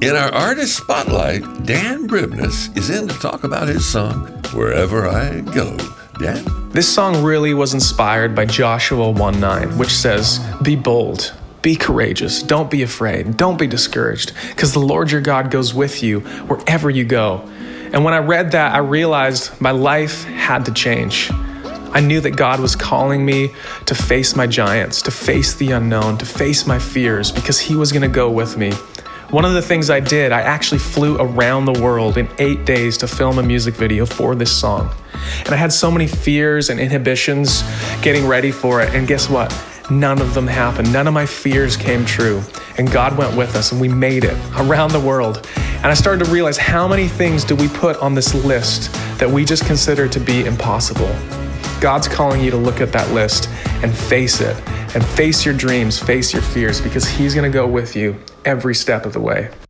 In our artist spotlight, Dan Bribness is in to talk about his song, Wherever I Go. Dan? This song really was inspired by Joshua 1:9, which says, "Be bold, be courageous, don't be afraid, don't be discouraged, because the Lord your God goes with you wherever you go." And when I read that, I realized my life had to change. I knew that God was calling me to face my giants, to face the unknown, to face my fears, because He was going to go with me. One of the things I did, I actually flew around the world in 8 days to film a music video for this song. And I had so many fears and inhibitions getting ready for it. And guess what? None of them happened. None of my fears came true. And God went with us and we made it around the world. And I started to realize how many things do we put on this list that we just consider to be impossible. God's calling you to look at that list and face it, and face your dreams, face your fears, because He's going to go with you every step of the way.